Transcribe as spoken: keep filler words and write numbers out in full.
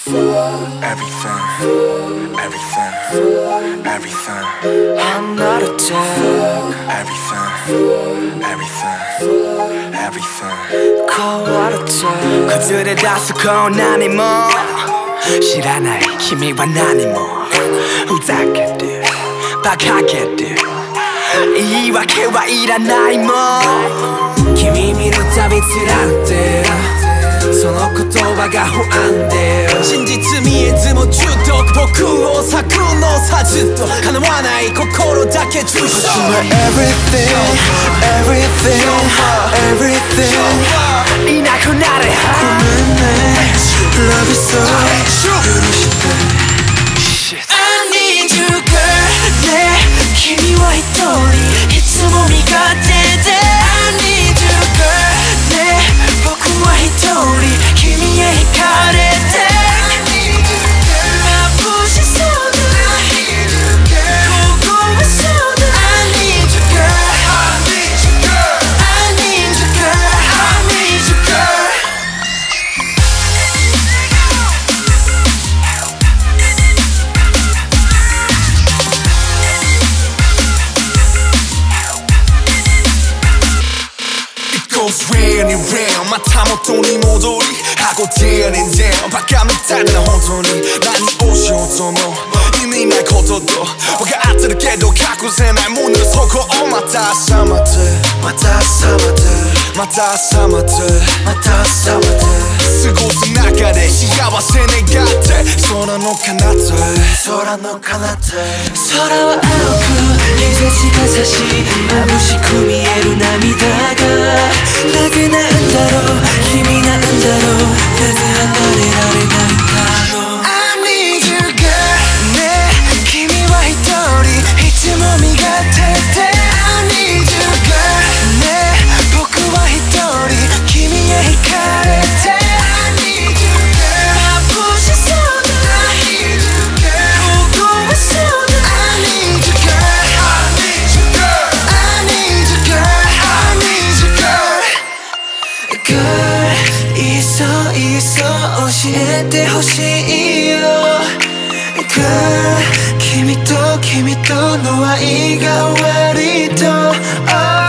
everything, everything, everything. I'm not a tank. Everything, everything, everything. Call what a tank. 崩れ出すこう何も知らない君は何もふざけて馬鹿げて言い訳はいらないもん君見るたび貫いてその言葉が不安で真実見えずも重篤僕を咲くのさずっと叶わない心だけ重視 Everything, everything, everything いなくなれごめんね Love is so 許して I need you girl ね君は一人いつも味方で I need you girl ね僕は一人君へ惹かれて眩しそうだここはそうだ I need you girl I need you girl I need you girl I need you girl Goes round and round また元に戻り箱手に出んバカみたいな本当に何をしようとも意味ないことと分かってるけど隠せないものそこをまた朝までまた朝までまた朝までまた朝まで過ごす中で幸せ願って空の彼方へ空の彼方へ空は青く日差しが差し眩しく見える涙がなぜなんだろう君なんだろうなぜ離れられないんだろう I need you girl ね君は一人いつも身勝手で I need you girl ね僕は一人君へ惹かれて I need you girl 眩しそうだ I need you girl ここはそうだ I need you girl I need you girl I need you girl I need you girl Girl いっそいっそ教えてほしいよ Girl 君と君との愛が終わりと、oh